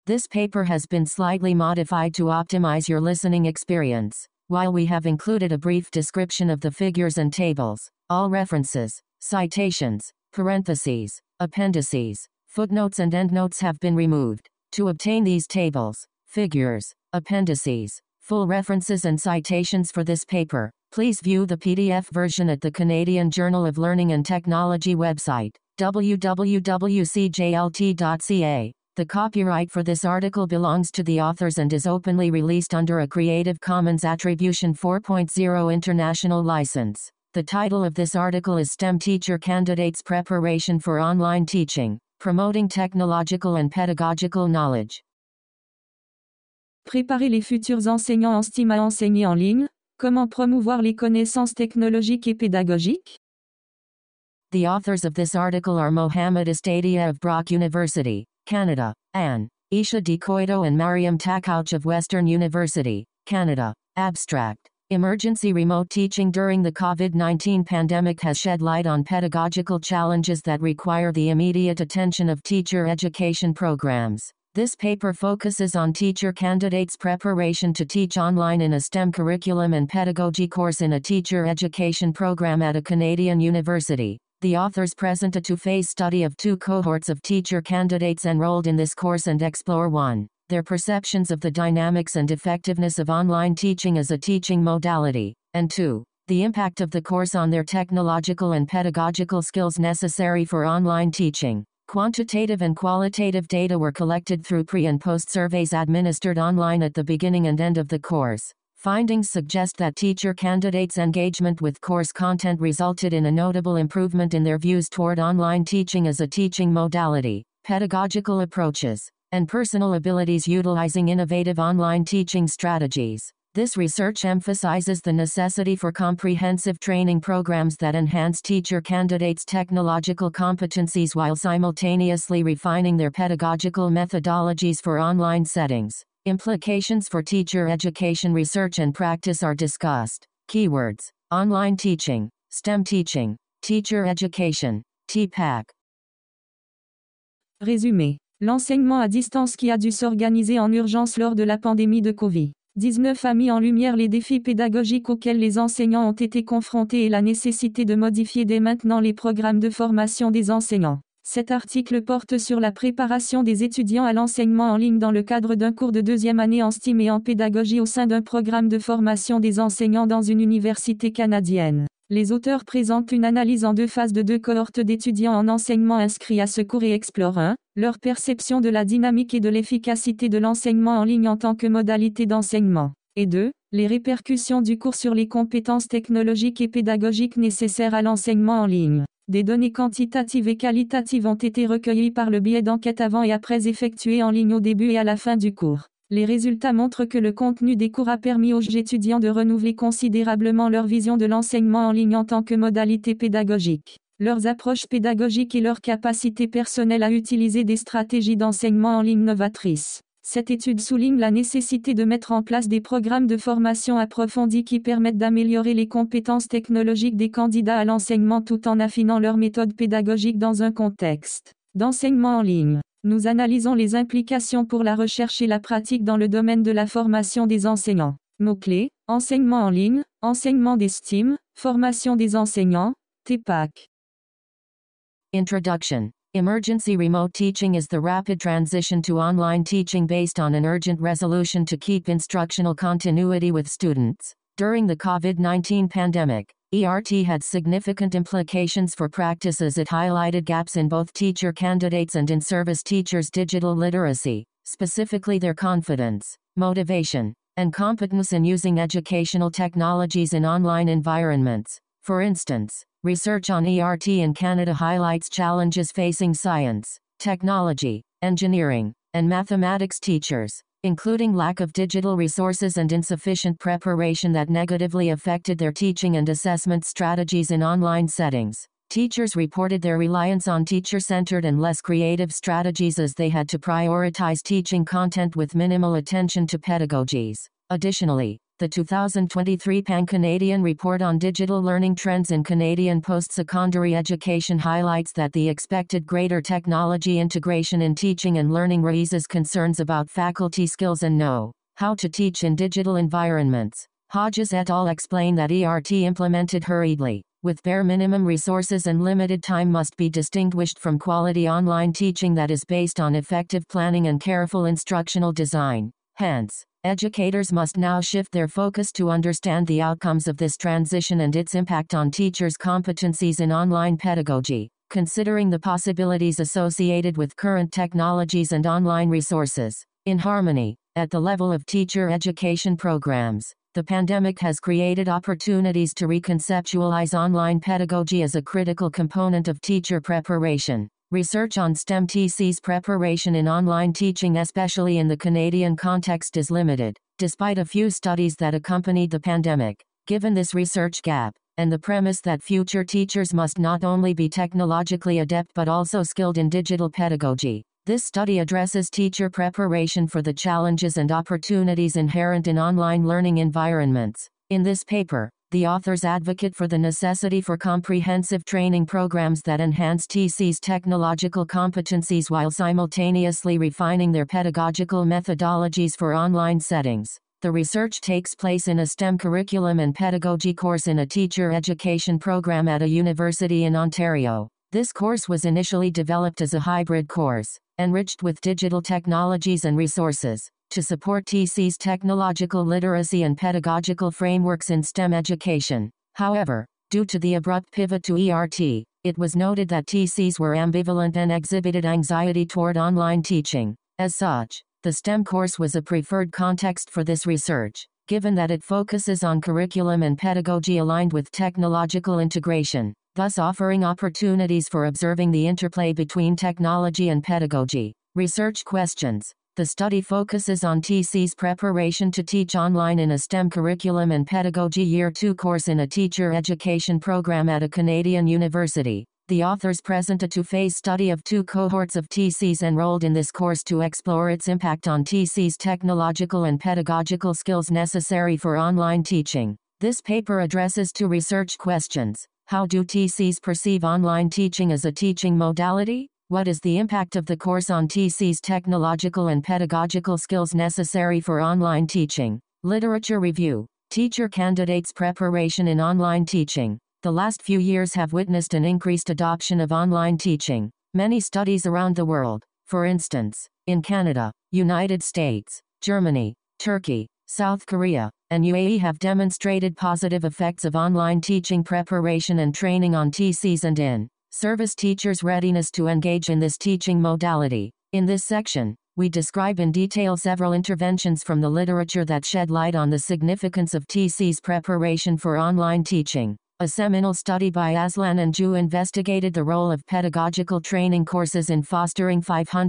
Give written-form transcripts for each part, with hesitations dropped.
This paper has been slightly modified to optimize your listening experience. While we have included a brief description of the figures and tables, all references, citations, parentheses, appendices, footnotes and endnotes have been removed. To obtain these tables, figures, appendices, full references and citations for this paper, please view the PDF version at the Canadian Journal of Learning and Technology website, www.cjlt.ca. The copyright for this article belongs to the authors and is openly released under a Creative Commons Attribution 4.0 International License. The title of this article is STEM Teacher Candidates Preparation for Online Teaching, Promoting Technological and Pedagogical Knowledge. Préparer les futurs enseignants en STEM à enseigner en ligne, comment promouvoir les connaissances technologiques et pédagogiques? The authors of this article are Mohamed Estadia of Brock University, Canada, and Isha DeCoito and Mariam Takouch of Western University, Canada. Abstract. Emergency remote teaching during the COVID-19 pandemic has shed light on pedagogical challenges that require the immediate attention of teacher education programs. This paper focuses on teacher candidates' preparation to teach online in a STEM curriculum and pedagogy course in a teacher education program at a Canadian university. The authors present a two-phase study of two cohorts of teacher candidates enrolled in this course and explore 1. Their perceptions of the dynamics and effectiveness of online teaching as a teaching modality, and 2. The impact of the course on their technological and pedagogical skills necessary for online teaching. Quantitative and qualitative data were collected through pre- and post-surveys administered online at the beginning and end of the course. Findings suggest that teacher candidates' engagement with course content resulted in a notable improvement in their views toward online teaching as a teaching modality, pedagogical approaches, and personal abilities utilizing innovative online teaching strategies. This research emphasizes the necessity for comprehensive training programs that enhance teacher candidates' technological competencies while simultaneously refining their pedagogical methodologies for online settings. Implications for teacher education research and practice are discussed. Keywords: online teaching, STEM teaching, teacher education, TPAC. Résumé. L'enseignement à distance qui a dû s'organiser en urgence lors de la pandémie de Covid-19 a mis en lumière les défis pédagogiques auxquels les enseignants ont été confrontés et la nécessité de modifier dès maintenant les programmes de formation des enseignants. Cet article porte sur la préparation des étudiants à l'enseignement en ligne dans le cadre d'un cours de deuxième année en STEM et en pédagogie au sein d'un programme de formation des enseignants dans une université canadienne. Les auteurs présentent une analyse en deux phases de deux cohortes d'étudiants en enseignement inscrits à ce cours et explorent 1. Leur perception de la dynamique et de l'efficacité de l'enseignement en ligne en tant que modalité d'enseignement. Et 2. Les répercussions du cours sur les compétences technologiques et pédagogiques nécessaires à l'enseignement en ligne. Des données quantitatives et qualitatives ont été recueillies par le biais d'enquêtes avant et après effectuées en ligne au début et à la fin du cours. Les résultats montrent que le contenu des cours a permis aux étudiants de renouveler considérablement leur vision de l'enseignement en ligne en tant que modalité pédagogique, leurs approches pédagogiques et leur capacité personnelle à utiliser des stratégies d'enseignement en ligne novatrices. Cette étude souligne la nécessité de mettre en place des programmes de formation approfondis qui permettent d'améliorer les compétences technologiques des candidats à l'enseignement tout en affinant leurs méthodes pédagogiques dans un contexte d'enseignement en ligne. Nous analysons les implications pour la recherche et la pratique dans le domaine de la formation des enseignants. Mots-clés: enseignement en ligne, enseignement des STEM, formation des enseignants, TPAC. Introduction. Emergency remote teaching is the rapid transition to online teaching based on an urgent resolution to keep instructional continuity with students. During the COVID-19 pandemic, ERT had significant implications for practice as it highlighted gaps in both teacher candidates and in-service teachers' digital literacy, specifically their confidence, motivation, and competence in using educational technologies in online environments. For instance, research on ERT in Canada highlights challenges facing science, technology, engineering, and mathematics teachers, including lack of digital resources and insufficient preparation that negatively affected their teaching and assessment strategies in online settings. Teachers reported their reliance on teacher-centered and less creative strategies as they had to prioritize teaching content with minimal attention to pedagogies. Additionally, The 2023 Pan-Canadian Report on Digital Learning Trends in Canadian Post-Secondary Education highlights that the expected greater technology integration in teaching and learning raises concerns about faculty skills and know-how to teach in digital environments. Hodges et al. Explain that ERT implemented hurriedly, with bare minimum resources and limited time must be distinguished from quality online teaching that is based on effective planning and careful instructional design. Hence, educators must now shift their focus to understand the outcomes of this transition and its impact on teachers' competencies in online pedagogy, considering the possibilities associated with current technologies and online resources. In harmony, at the level of teacher education programs, the pandemic has created opportunities to reconceptualize online pedagogy as a critical component of teacher preparation. Research on STEM TC's preparation in online teaching, especially in the Canadian context, is limited, despite a few studies that accompanied the pandemic. Given this research gap, and the premise that future teachers must not only be technologically adept but also skilled in digital pedagogy, this study addresses teacher preparation for the challenges and opportunities inherent in online learning environments. In this paper, the authors advocate for the necessity for comprehensive training programs that enhance TC's technological competencies while simultaneously refining their pedagogical methodologies for online settings. The research takes place in a STEM curriculum and pedagogy course in a teacher education program at a university in Ontario. This course was initially developed as a hybrid course, enriched with digital technologies and resources, to support TC's technological literacy and pedagogical frameworks in STEM education. However, due to the abrupt pivot to ERT, it was noted that TCs were ambivalent and exhibited anxiety toward online teaching. As such, the STEM course was a preferred context for this research, given that it focuses on curriculum and pedagogy aligned with technological integration, thus offering opportunities for observing the interplay between technology and pedagogy. Research questions. The study focuses on TC's preparation to teach online in a STEM curriculum and pedagogy Year 2 course in a teacher education program at a Canadian university. The authors present a two-phase study of 2 cohorts of TCs enrolled in this course to explore its impact on TC's technological and pedagogical skills necessary for online teaching. This paper addresses 2 research questions. How do TCs perceive online teaching as a teaching modality? What is the impact of the course on TC's technological and pedagogical skills necessary for online teaching? Literature review. Teacher candidates' preparation in online teaching. The last few years have witnessed an increased adoption of online teaching. Many studies around the world, for instance, in Canada, United States, Germany, Turkey, South Korea, and UAE have demonstrated positive effects of online teaching preparation and training on TCs and in-service teachers' readiness to engage in this teaching modality. In this section, we describe in detail several interventions from the literature that shed light on the significance of TC's preparation for online teaching. A seminal study by Aslan and Zhu investigated the role of pedagogical training courses in fostering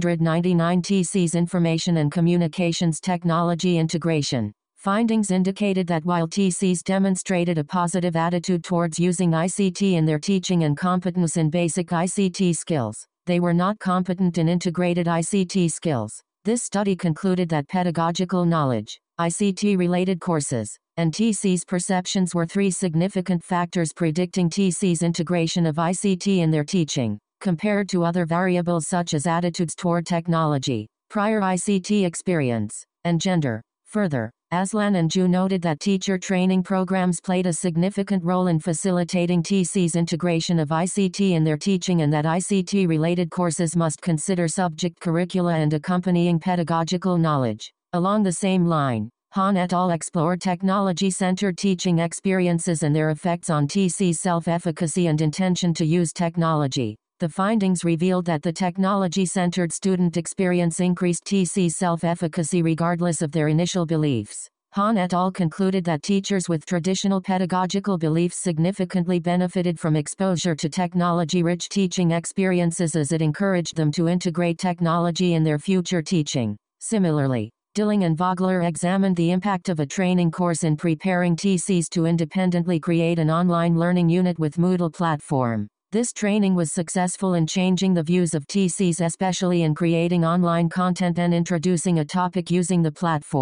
599 TC's information and communications technology integration. Findings indicated that while TCs demonstrated a positive attitude towards using ICT in their teaching and competence in basic ICT skills, they were not competent in integrated ICT skills. This study concluded that pedagogical knowledge, ICT-related courses, and TC's perceptions were 3 significant factors predicting TC's integration of ICT in their teaching, compared to other variables such as attitudes toward technology, prior ICT experience, and gender. Further, Aslan and Zhu noted that teacher training programs played a significant role in facilitating TC's integration of ICT in their teaching and that ICT-related courses must consider subject curricula and accompanying pedagogical knowledge. Along the same line, Han et al. Explored technology-centered teaching experiences and their effects on TC's self-efficacy and intention to use technology. The findings revealed that the technology-centered student experience increased TC's self-efficacy regardless of their initial beliefs. Han et al. Concluded that teachers with traditional pedagogical beliefs significantly benefited from exposure to technology-rich teaching experiences as it encouraged them to integrate technology in their future teaching. Similarly, Dilling and Vogler examined the impact of a training course in preparing TCs to independently create an online learning unit with Moodle platform. This training was successful in changing the views of TCs, especially in creating online content and introducing a topic using the platform.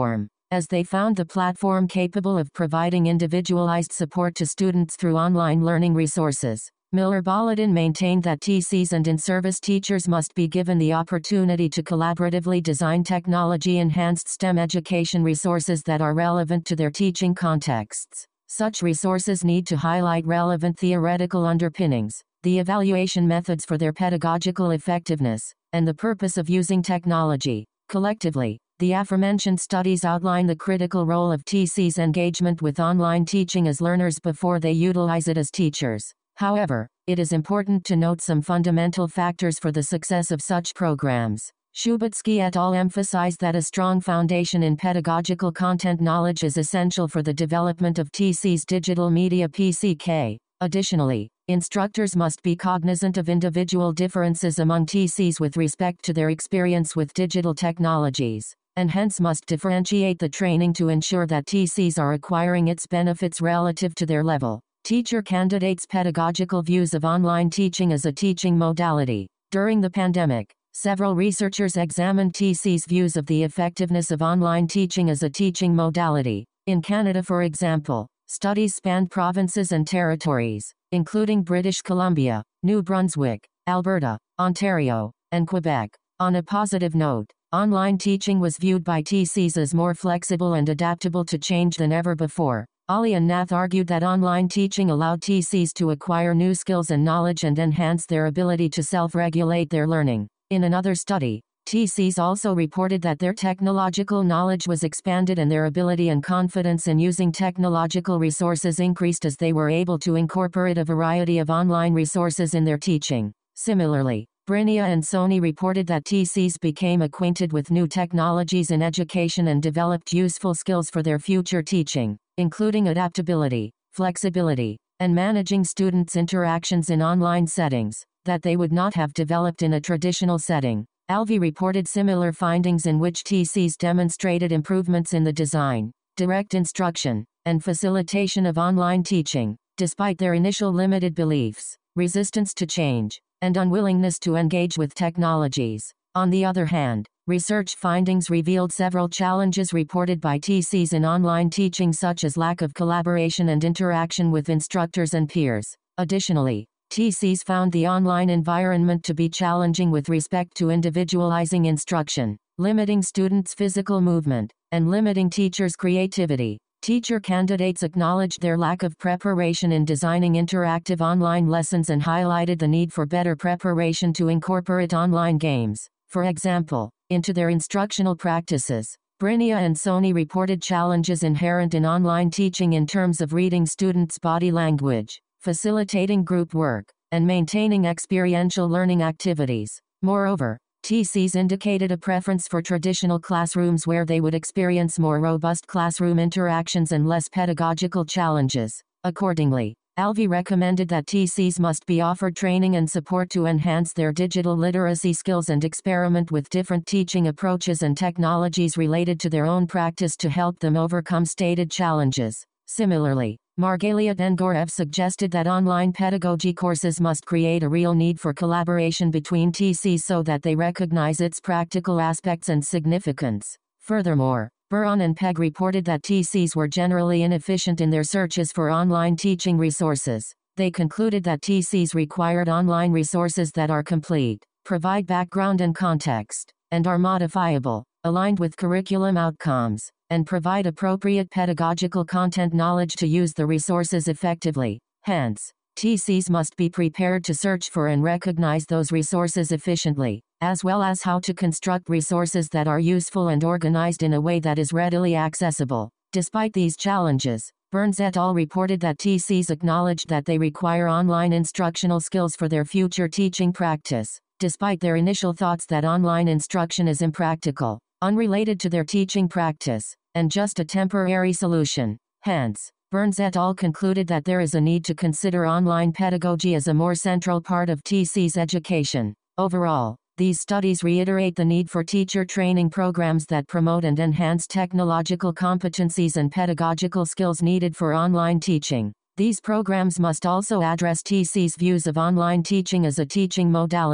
as they found the platform capable of providing individualized support to students through online learning resources. Miller-Baladin maintained that TCs and in-service teachers must be given the opportunity to collaboratively design technology-enhanced STEM education resources that are relevant to their teaching contexts. Such resources need to highlight relevant theoretical underpinnings, the evaluation methods for their pedagogical effectiveness, and the purpose of using technology. Collectively, the aforementioned studies outline the critical role of TC's engagement with online teaching as learners before they utilize it as teachers. However, it is important to note some fundamental factors for the success of such programs. Shubatsky et al. Emphasize that a strong foundation in pedagogical content knowledge is essential for the development of TC's digital media PCK. Additionally, instructors must be cognizant of individual differences among TCs with respect to their experience with digital technologies, and hence must differentiate the training to ensure that TCs are acquiring its benefits relative to their level. Teacher candidates' pedagogical views of online teaching as a teaching modality. During the pandemic, several researchers examined TC's views of the effectiveness of online teaching as a teaching modality. In Canada, for example, studies spanned provinces and territories, including British Columbia, New Brunswick, Alberta, Ontario, and Quebec. On a positive note, online teaching was viewed by TCs as more flexible and adaptable to change than ever before. Ali and Nath argued that online teaching allowed TCs to acquire new skills and knowledge and enhance their ability to self-regulate their learning. In another study, TCs also reported that their technological knowledge was expanded and their ability and confidence in using technological resources increased as they were able to incorporate a variety of online resources in their teaching. Similarly, Brinia and Sony reported that TCs became acquainted with new technologies in education and developed useful skills for their future teaching, including adaptability, flexibility, and managing students' interactions in online settings, that they would not have developed in a traditional setting. Alvey reported similar findings in which TCs demonstrated improvements in the design, direct instruction, and facilitation of online teaching, despite their initial limited beliefs, resistance to change, and unwillingness to engage with technologies. On the other hand, research findings revealed several challenges reported by TCs in online teaching, such as lack of collaboration and interaction with instructors and peers. Additionally, TCs found the online environment to be challenging with respect to individualizing instruction, limiting students' physical movement, and limiting teachers' creativity. Teacher candidates acknowledged their lack of preparation in designing interactive online lessons and highlighted the need for better preparation to incorporate online games, for example, into their instructional practices. Brinia and Sony reported challenges inherent in online teaching in terms of reading students' body language, facilitating group work, and maintaining experiential learning activities. Moreover, TCs indicated a preference for traditional classrooms where they would experience more robust classroom interactions and less pedagogical challenges. Accordingly, Alvey recommended that TCs must be offered training and support to enhance their digital literacy skills and experiment with different teaching approaches and technologies related to their own practice to help them overcome stated challenges. Similarly, Margaliat and Gorev suggested that online pedagogy courses must create a real need for collaboration between TCs so that they recognize its practical aspects and significance. Furthermore, Buron and Pegg reported that TCs were generally inefficient in their searches for online teaching resources. They concluded that TCs required online resources that are complete, provide background and context, and are modifiable, aligned with curriculum outcomes, and provide appropriate pedagogical content knowledge to use the resources effectively. Hence, TCs must be prepared to search for and recognize those resources efficiently, as well as how to construct resources that are useful and organized in a way that is readily accessible. Despite these challenges, Burns et al. Reported that TCs acknowledged that they require online instructional skills for their future teaching practice, despite their initial thoughts that online instruction is impractical, unrelated to their teaching practice, and just a temporary solution. Hence, Burns et al. Concluded that there is a need to consider online pedagogy as a more central part of TC's education. Overall, these studies reiterate the need for teacher training programs that promote and enhance technological competencies and pedagogical skills needed for online teaching. These programs must also address TC's views of online teaching as a teaching modality,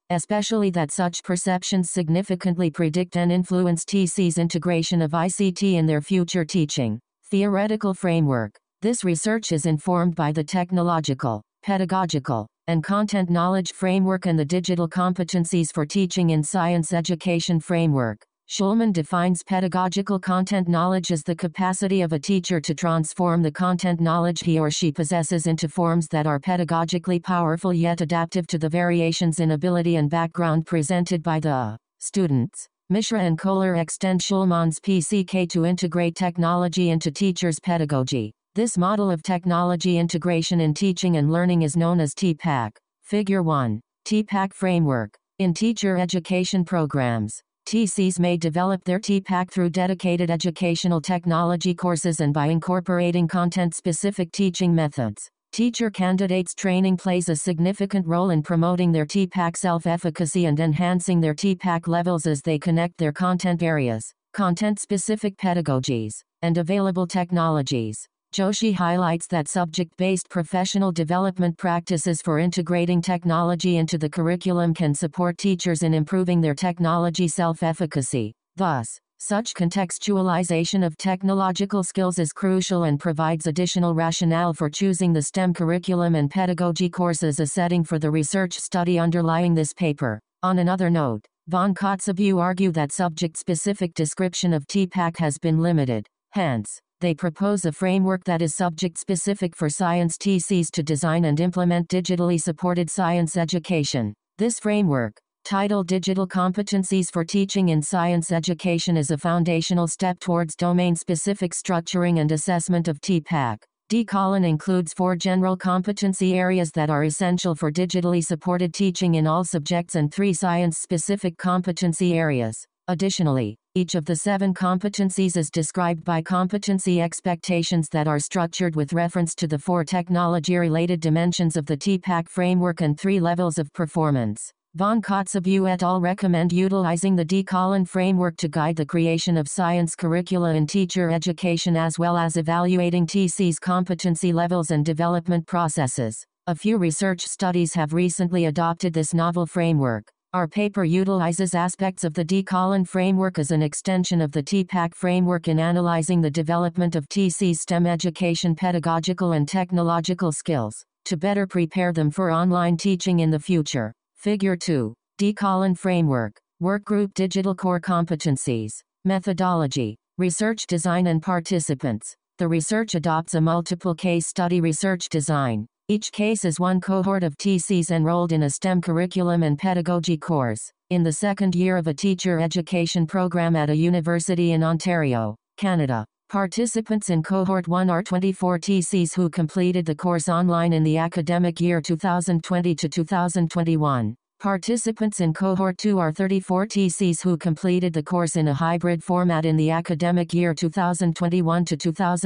especially that such perceptions significantly predict and influence TC's integration of ICT in their future teaching. Theoretical framework. This research is informed by the technological, pedagogical, and content knowledge framework and the digital competencies for teaching in science education framework. Schulman defines pedagogical content knowledge as the capacity of a teacher to transform the content knowledge he or she possesses into forms that are pedagogically powerful yet adaptive to the variations in ability and background presented by the students. Mishra and Kohler extend Schulman's PCK to integrate technology into teachers' pedagogy. This model of technology integration in teaching and learning is known as TPAC. Figure 1. TPAC framework. In teacher education programs, TCs may develop their TPAC through dedicated educational technology courses and by incorporating content-specific teaching methods. Teacher candidates training plays a significant role in promoting their TPAC self-efficacy and enhancing their TPAC levels as they connect their content areas, content-specific pedagogies, and available technologies. Joshi highlights that subject-based professional development practices for integrating technology into the curriculum can support teachers in improving their technology self-efficacy. Thus, such contextualization of technological skills is crucial and provides additional rationale for choosing the STEM curriculum and pedagogy course as a setting for the research study underlying this paper. On another note, von Kotzebue argue that subject-specific description of TPAC has been limited. Hence, they propose a framework that is subject-specific for science TCs to design and implement digitally supported science education. This framework, titled Digital Competencies for Teaching in Science Education, is a foundational step towards domain-specific structuring and assessment of TPAC. DCOLN includes 4 general competency areas that are essential for digitally supported teaching in all subjects and 3 science-specific competency areas. Additionally, each of the 7 competencies is described by competency expectations that are structured with reference to the 4 technology-related dimensions of the TPAC framework and 3 levels of performance. Von Kotzebue et al. Recommend utilizing the DCOLN framework to guide the creation of science curricula in teacher education as well as evaluating TC's competency levels and development processes. A few research studies have recently adopted this novel framework. Our paper utilizes aspects of the DCOLN framework as an extension of the TPAC framework in analyzing the development of TC's STEM education pedagogical and technological skills, to better prepare them for online teaching in the future. Figure 2. DCOLN framework. Workgroup Digital Core Competencies. Methodology. Research design and participants. The research adopts a multiple case study research design. Each case is one cohort of TCs enrolled in a STEM curriculum and pedagogy course, in the second year of a teacher education program at a university in Ontario, Canada. Participants in Cohort 1 are 24 TCs who completed the course online in the academic year 2020 to 2021. Participants in Cohort 2 are 34 TCs who completed the course in a hybrid format in the academic year 2021 to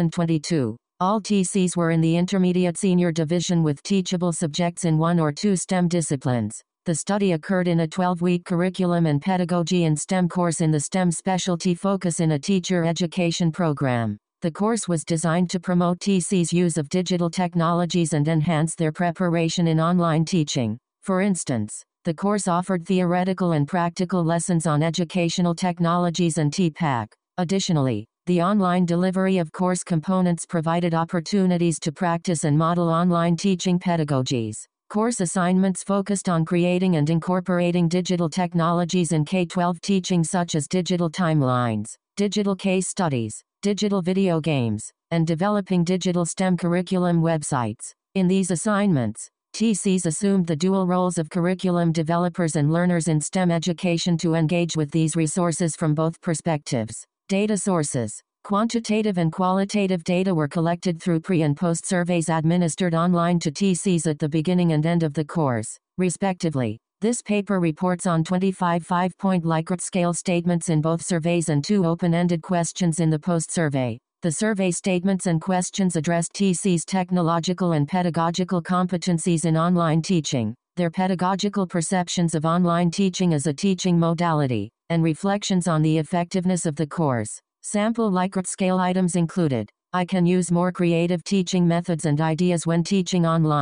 2022. All TCs were in the intermediate senior division with teachable subjects in 1 or 2 STEM disciplines. The study occurred in a 12-week curriculum and pedagogy in STEM course in the STEM specialty focus in a teacher education program. The course was designed to promote TC's use of digital technologies and enhance their preparation in online teaching. For instance, the course offered theoretical and practical lessons on educational technologies and TPAC. Additionally, the online delivery of course components provided opportunities to practice and model online teaching pedagogies. Course assignments focused on creating and incorporating digital technologies in K-12 teaching such as digital timelines, digital case studies, digital video games, and developing digital STEM curriculum websites. In these assignments, TCs assumed the dual roles of curriculum developers and learners in STEM education to engage with these resources from both perspectives. Data sources. Quantitative and qualitative data were collected through pre- and post-surveys administered online to TCs at the beginning and end of the course, respectively. This paper reports on 25 5-point Likert scale statements in both surveys and 2 open-ended questions in the post-survey. The survey statements and questions addressed TC's technological and pedagogical competencies in online teaching, their pedagogical perceptions of online teaching as a teaching modality, and reflections on the effectiveness of the course. Sample Likert scale items included: I can use more creative teaching methods and ideas when teaching online.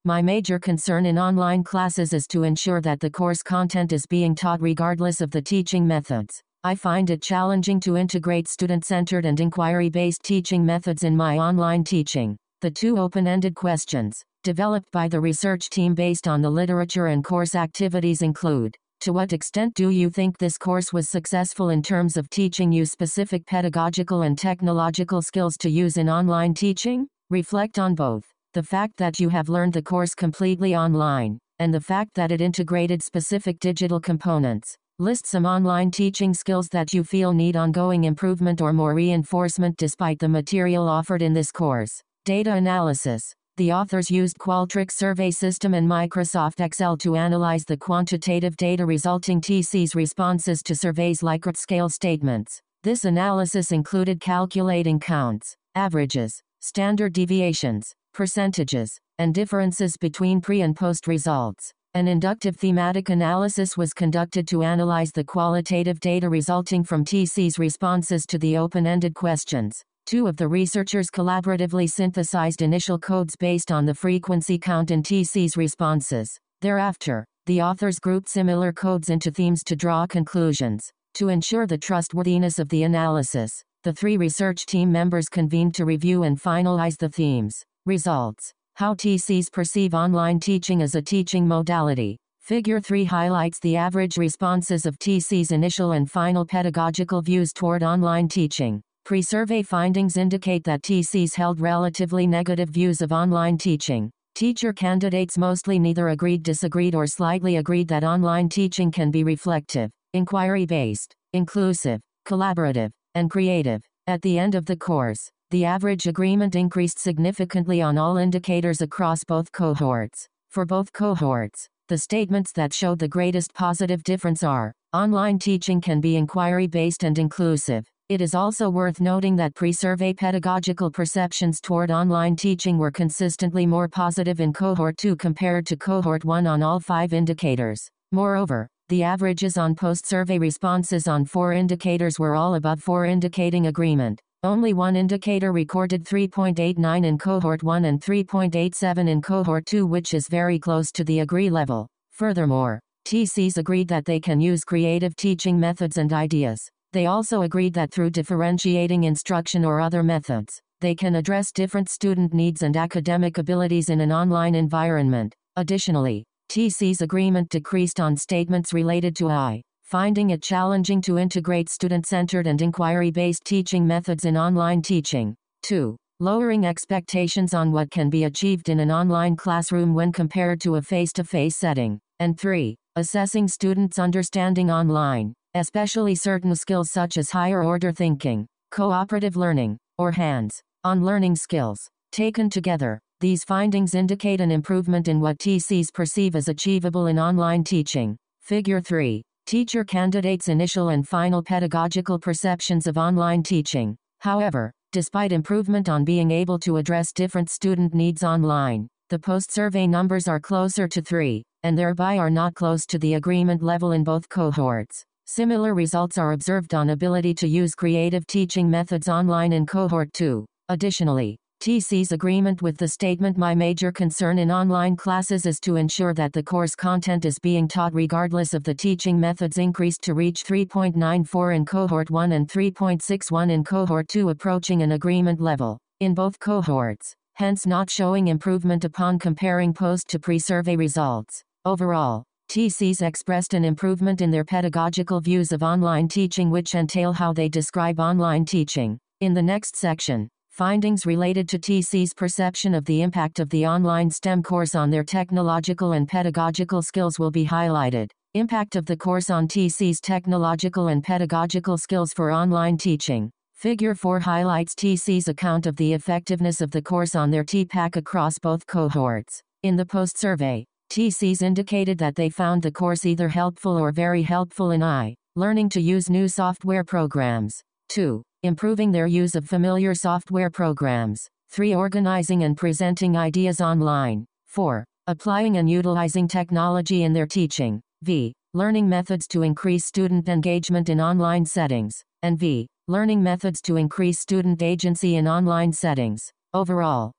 My major concern in online classes is to ensure that the course content is being taught regardless of the teaching methods. I find it challenging to integrate student-centered and inquiry-based teaching methods in my online teaching. The two open-ended questions, developed by the research team based on the literature and course activities include: to what extent do you think this course was successful in terms of teaching you specific pedagogical and technological skills to use in online teaching? Reflect on both the fact that you have learned the course completely online, and the fact that it integrated specific digital components. List some online teaching skills that you feel need ongoing improvement or more reinforcement despite the material offered in this course. Data analysis. The authors used Qualtrics survey system and Microsoft Excel to analyze the quantitative data resulting TC's responses to surveys Likert scale statements. This analysis included calculating counts, averages, standard deviations, percentages, and differences between pre- and post results. An inductive thematic analysis was conducted to analyze the qualitative data resulting from TC's responses to the open-ended questions. Two of the researchers collaboratively synthesized initial codes based on the frequency count in TC's responses. Thereafter, the authors grouped similar codes into themes to draw conclusions. To ensure the trustworthiness of the analysis, the three research team members convened to review and finalize the themes. Results. How TCs perceive online teaching as a teaching modality. Figure 3 highlights the average responses of TC's initial and final pedagogical views toward online teaching. Pre-survey findings indicate that TCs held relatively negative views of online teaching. Teacher candidates mostly neither agreed, disagreed, or slightly agreed that online teaching can be reflective, inquiry-based, inclusive, collaborative, and creative. At the end of the course, the average agreement increased significantly on all indicators across both cohorts. For both cohorts, the statements that showed the greatest positive difference are: online teaching can be inquiry-based and inclusive. It is also worth noting that pre-survey pedagogical perceptions toward online teaching were consistently more positive in Cohort 2 compared to Cohort 1 on all 5 indicators. Moreover, the averages on post-survey responses on 4 indicators were all above 4, indicating agreement. Only one indicator recorded 3.89 in Cohort 1 and 3.87 in Cohort 2, which is very close to the agree level. Furthermore, TCs agreed that they can use creative teaching methods and ideas. They also agreed that through differentiating instruction or other methods, they can address different student needs and academic abilities in an online environment. Additionally, TC's agreement decreased on statements related to finding it challenging to integrate student-centered and inquiry-based teaching methods in online teaching. 2. Lowering expectations on what can be achieved in an online classroom when compared to a face-to-face setting. And 3. Assessing students' understanding online, especially certain skills such as higher-order thinking, cooperative learning, or hands-on learning skills. Taken together, these findings indicate an improvement in what TCs perceive as achievable in online teaching. Figure 3. Teacher candidates' initial and final pedagogical perceptions of online teaching. However, despite improvement on being able to address different student needs online, the post-survey numbers are closer to 3, and thereby are not close to the agreement level in both cohorts. Similar results are observed on ability to use creative teaching methods online in Cohort 2. Additionally, TC's agreement with the statement "My major concern in online classes is to ensure that the course content is being taught regardless of the teaching methods" increased to reach 3.94 in Cohort 1 and 3.61 in Cohort 2, approaching an agreement level in both cohorts, hence not showing improvement upon comparing post to pre-survey results. Overall, TCs expressed an improvement in their pedagogical views of online teaching, which entail how they describe online teaching. In the next section, findings related to TC's perception of the impact of the online STEM course on their technological and pedagogical skills will be highlighted. Impact of the course on TC's technological and pedagogical skills for online teaching. Figure 4 highlights TC's account of the effectiveness of the course on their TPAC across both cohorts. In the post-survey, TCs indicated that they found the course either helpful or very helpful in learning to use new software programs. 2. Improving their use of familiar software programs. 3. Organizing and presenting ideas online. 4. Applying and utilizing technology in their teaching. V. Learning methods to increase student engagement in online settings. And V. Learning methods to increase student agency in online settings. Overall,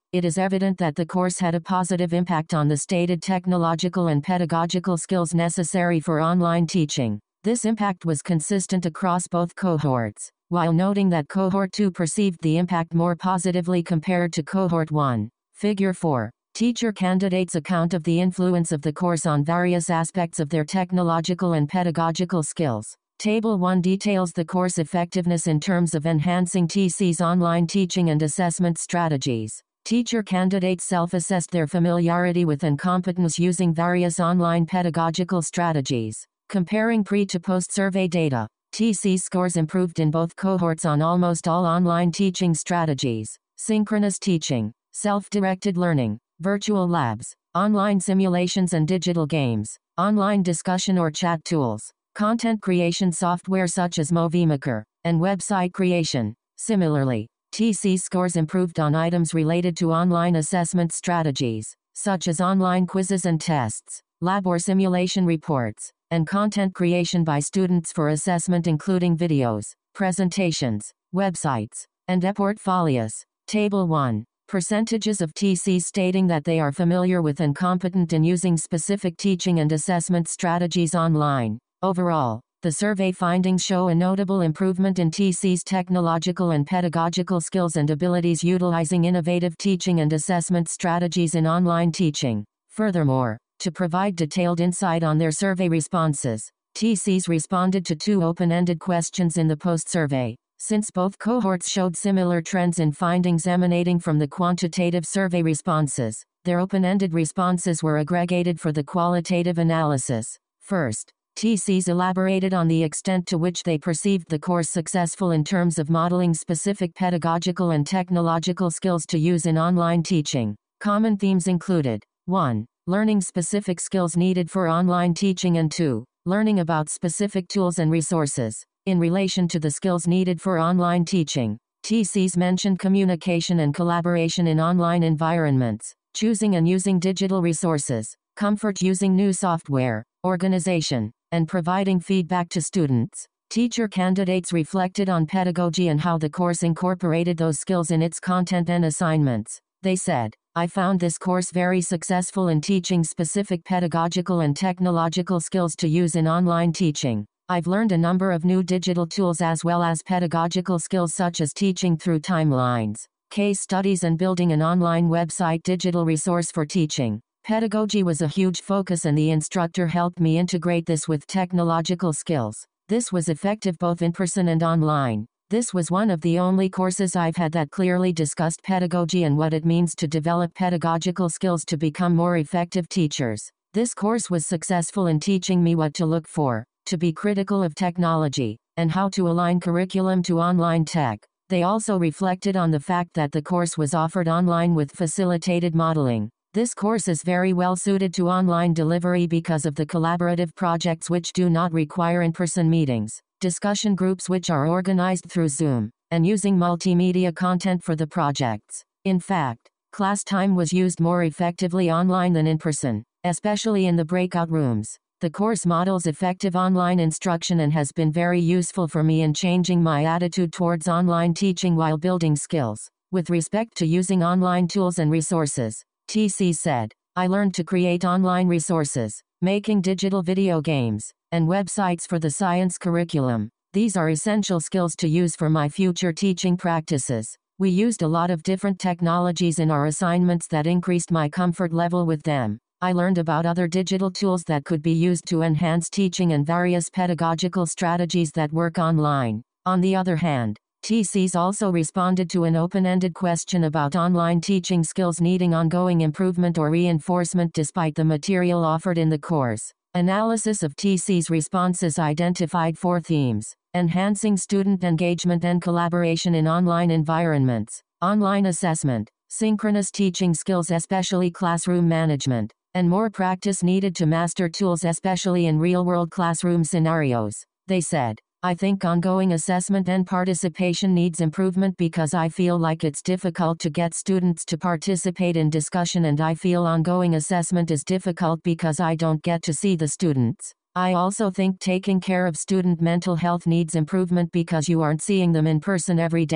it is evident that the course had a positive impact on the stated technological and pedagogical skills necessary for online teaching. This impact was consistent across both cohorts, while noting that Cohort 2 perceived the impact more positively compared to Cohort 1. Figure 4. Teacher candidates' account of the influence of the course on various aspects of their technological and pedagogical skills. Table 1 details the course effectiveness in terms of enhancing TC's online teaching and assessment strategies. Teacher candidates self-assessed their familiarity with and competence using various online pedagogical strategies. Comparing pre- to post-survey data, TC scores improved in both cohorts on almost all online teaching strategies: synchronous teaching, self-directed learning, virtual labs, online simulations and digital games, online discussion or chat tools, content creation software such as Moviemaker, and website creation. Similarly, TC scores improved on items related to online assessment strategies, such as online quizzes and tests, lab or simulation reports, and content creation by students for assessment including videos, presentations, websites, and e-portfolios. Table 1. Percentages of TCs stating that they are familiar with and competent in using specific teaching and assessment strategies online. Overall, the survey findings show a notable improvement in TC's technological and pedagogical skills and abilities utilizing innovative teaching and assessment strategies in online teaching. Furthermore, to provide detailed insight on their survey responses, TCs responded to 2 open-ended questions in the post-survey. Since both cohorts showed similar trends in findings emanating from the quantitative survey responses, their open-ended responses were aggregated for the qualitative analysis. First, TCs elaborated on the extent to which they perceived the course successful in terms of modeling specific pedagogical and technological skills to use in online teaching. Common themes included: 1. Learning specific skills needed for online teaching, and 2. Learning about specific tools and resources. In relation to the skills needed for online teaching, TCs mentioned communication and collaboration in online environments, choosing and using digital resources, comfort using new software, organization, and providing feedback to students. Teacher candidates reflected on pedagogy and how the course incorporated those skills in its content and assignments. They said, "I found this course very successful in teaching specific pedagogical and technological skills to use in online teaching. I've learned a number of new digital tools as well as pedagogical skills such as teaching through timelines, case studies and building an online website digital resource for teaching. Pedagogy was a huge focus and the instructor helped me integrate this with technological skills. This was effective both in person and online. This was one of the only courses I've had that clearly discussed pedagogy and what it means to develop pedagogical skills to become more effective teachers. This course was successful in teaching me what to look for, to be critical of technology, and how to align curriculum to online tech." They also reflected on the fact that the course was offered online with facilitated modeling. This course is very well suited to online delivery because of the collaborative projects which do not require in-person meetings, discussion groups which are organized through Zoom, and using multimedia content for the projects. In fact, class time was used more effectively online than in person, especially in the breakout rooms. The course models effective online instruction and has been very useful for me in changing my attitude towards online teaching while building skills. With respect to using online tools and resources, TC said, "I learned to create online resources, making digital video games, and websites for the science curriculum. These are essential skills to use for my future teaching practices. We used a lot of different technologies in our assignments that increased my comfort level with them. I learned about other digital tools that could be used to enhance teaching and various pedagogical strategies that work online." On the other hand, TCs also responded to an open-ended question about online teaching skills needing ongoing improvement or reinforcement despite the material offered in the course. Analysis of TC's responses identified 4 themes: enhancing student engagement and collaboration in online environments, online assessment, synchronous teaching skills especially classroom management, and more practice needed to master tools especially in real-world classroom scenarios. They said, "I think ongoing assessment and participation needs improvement because I feel like it's difficult to get students to participate in discussion and I feel ongoing assessment is difficult because I don't get to see the students. I also think taking care of student mental health needs improvement because you aren't seeing them in person every day.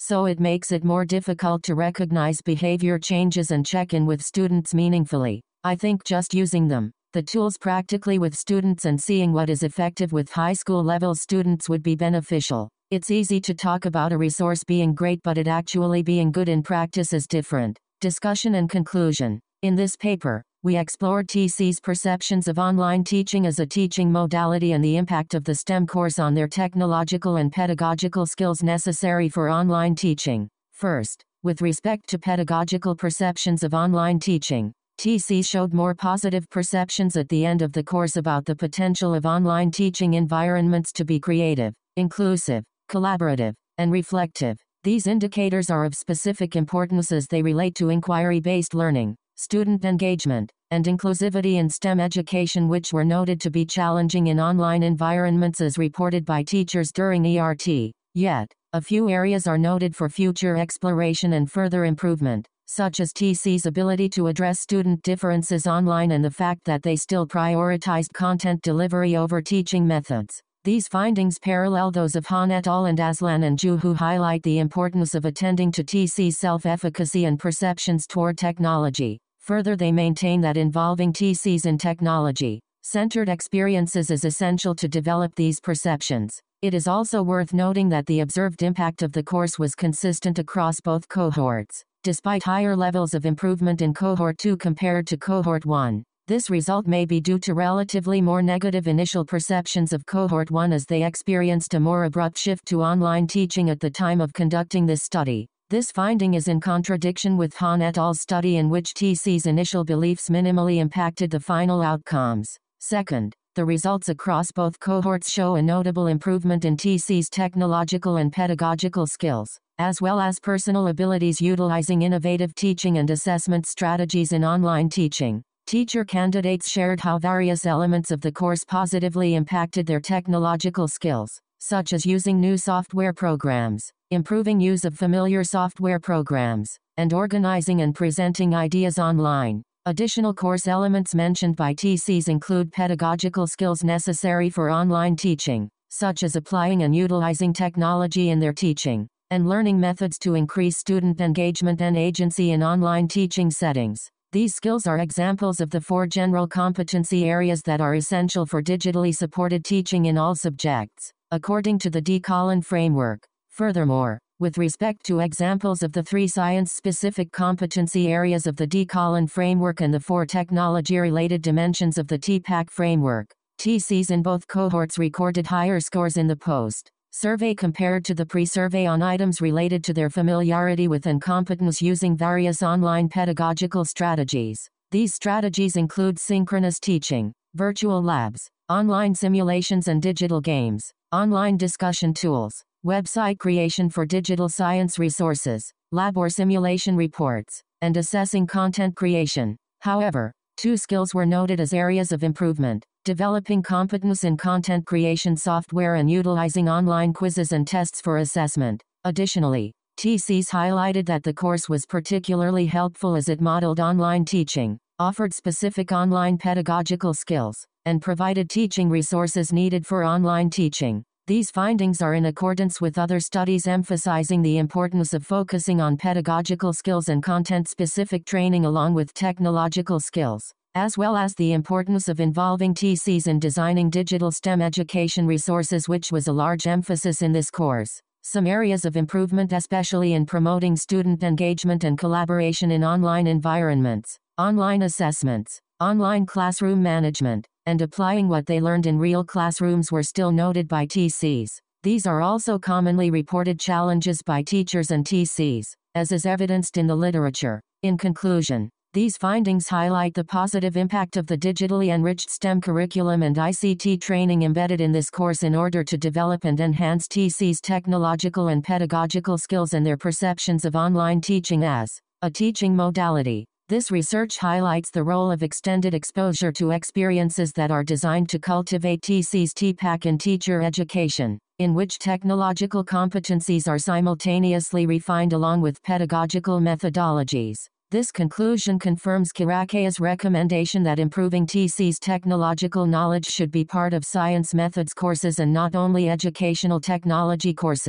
so it makes it more difficult to recognize behavior changes and check in with students meaningfully. I think just using the tools practically with students and seeing what is effective with high school level students would be beneficial. It's easy to talk about a resource being great, but it actually being good in practice is different. Discussion and conclusion. In this paper, we explored TC's perceptions of online teaching as a teaching modality and the impact of the STEM course on their technological and pedagogical skills necessary for online teaching. First, with respect to pedagogical perceptions of online teaching, TC showed more positive perceptions at the end of the course about the potential of online teaching environments to be creative, inclusive, collaborative, and reflective. These indicators are of specific importance as they relate to inquiry-based learning, student engagement, and inclusivity in STEM education, which were noted to be challenging in online environments as reported by teachers during ERT. Yet, a few areas are noted for future exploration and further improvement, such as TC's ability to address student differences online and the fact that they still prioritized content delivery over teaching methods. These findings parallel those of Han et al. And Aslan and Zhu, who highlight the importance of attending to TC's self-efficacy and perceptions toward technology. Further, they maintain that involving TCs in technology-centered experiences is essential to develop these perceptions. It is also worth noting that the observed impact of the course was consistent across both cohorts, despite higher levels of improvement in Cohort 2 compared to Cohort 1. This result may be due to relatively more negative initial perceptions of Cohort 1 as they experienced a more abrupt shift to online teaching at the time of conducting this study. This finding is in contradiction with Han et al.'s study in which TC's initial beliefs minimally impacted the final outcomes. Second, the results across both cohorts show a notable improvement in TC's technological and pedagogical skills, as well as personal abilities utilizing innovative teaching and assessment strategies in online teaching. Teacher candidates shared how various elements of the course positively impacted their technological skills, such as using new software programs, improving use of familiar software programs, and organizing and presenting ideas online. Additional course elements mentioned by TCs include pedagogical skills necessary for online teaching, such as applying and utilizing technology in their teaching, and learning methods to increase student engagement and agency in online teaching settings. These skills are examples of the 4 general competency areas that are essential for digitally supported teaching in all subjects, according to the D. Collin framework. Furthermore, with respect to examples of the 3 science-specific competency areas of the D. Collin framework and the 4 technology-related dimensions of the TPACK framework, TCs in both cohorts recorded higher scores in the post-survey compared to the pre-survey on items related to their familiarity with and competence using various online pedagogical strategies. These strategies include synchronous teaching, virtual labs, online simulations and digital games, online discussion tools, website creation for digital science resources, lab or simulation reports, and assessing content creation. However, 2 skills were noted as areas of improvement: developing competence in content creation software and utilizing online quizzes and tests for assessment. Additionally, TCs highlighted that the course was particularly helpful as it modeled online teaching, offered specific online pedagogical skills, and provided teaching resources needed for online teaching. These findings are in accordance with other studies emphasizing the importance of focusing on pedagogical skills and content-specific training along with technological skills, as well as the importance of involving TCs in designing digital STEM education resources, which was a large emphasis in this course. Some areas of improvement, especially in promoting student engagement and collaboration in online environments, online assessments, online classroom management, and applying what they learned in real classrooms, were still noted by TCs. These are also commonly reported challenges by teachers and TCs, as is evidenced in the literature. In conclusion, these findings highlight the positive impact of the digitally enriched STEM curriculum and ICT training embedded in this course in order to develop and enhance TCs' technological and pedagogical skills and their perceptions of online teaching as a teaching modality. This research highlights the role of extended exposure to experiences that are designed to cultivate TC's TPACK in teacher education, in which technological competencies are simultaneously refined along with pedagogical methodologies. This conclusion confirms Kirakeya's recommendation that improving TC's technological knowledge should be part of science methods courses and not only educational technology courses.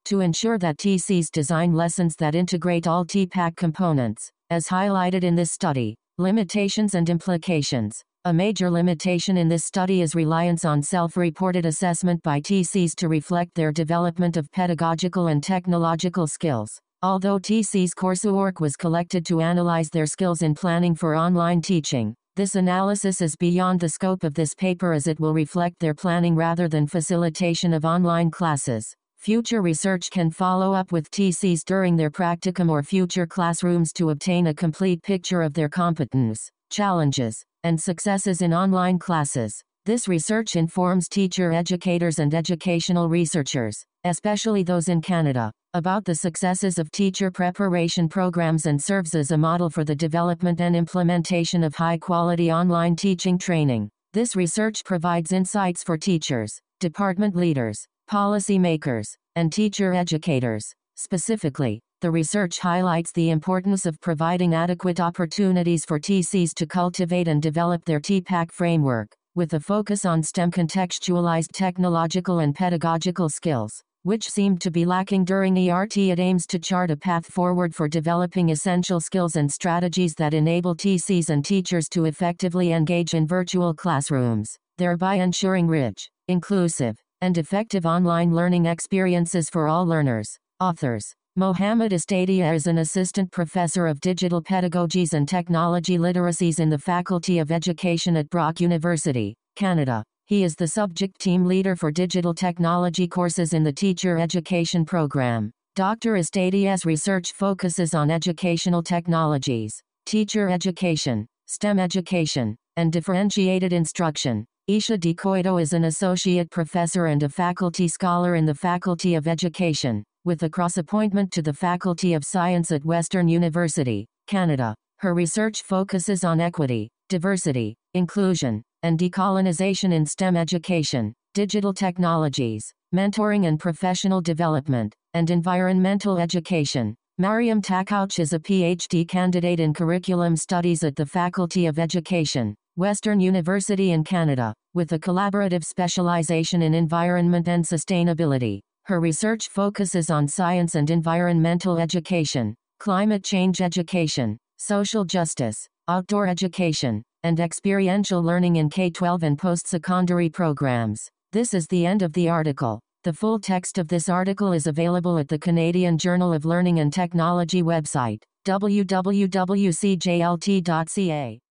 to ensure that TCs design lessons that integrate all TPAC components, as highlighted in this study. Limitations and implications. A major limitation in this study is reliance on self-reported assessment by TCs to reflect their development of pedagogical and technological skills. Although TCs' coursework was collected to analyze their skills in planning for online teaching, this analysis is beyond the scope of this paper as it will reflect their planning rather than facilitation of online classes. Future research can follow up with TCs during their practicum or future classrooms to obtain a complete picture of their competence, challenges, and successes in online classes. This research informs teacher educators and educational researchers, especially those in Canada, about the successes of teacher preparation programs and serves as a model for the development and implementation of high-quality online teaching training. This research provides insights for teachers, department leaders, policy makers, and teacher educators. Specifically, the research highlights the importance of providing adequate opportunities for TCs to cultivate and develop their TPAC framework, with a focus on STEM contextualized technological and pedagogical skills, which seemed to be lacking during ERT. It aims to chart a path forward for developing essential skills and strategies that enable TCs and teachers to effectively engage in virtual classrooms, thereby ensuring rich, inclusive, and effective online learning experiences for all learners. Authors. Mohamed Estadia is an assistant professor of digital pedagogies and technology literacies in the Faculty of Education at Brock University, Canada. He is the subject team leader for digital technology courses in the teacher education program. Dr. Estadia's research focuses on educational technologies, teacher education, STEM education, and differentiated instruction. Isha Dikoito is an associate professor and a faculty scholar in the Faculty of Education, with a cross-appointment to the Faculty of Science at Western University, Canada. Her research focuses on equity, diversity, inclusion, and decolonization in STEM education, digital technologies, mentoring and professional development, and environmental education. Mariam Takouch is a PhD candidate in curriculum studies at the Faculty of Education, Western University in Canada, with a collaborative specialization in environment and sustainability. Her research focuses on science and environmental education, climate change education, social justice, outdoor education, and experiential learning in K-12 and post-secondary programs. This is the end of the article. The full text of this article is available at the Canadian Journal of Learning and Technology website, www.cjlt.ca.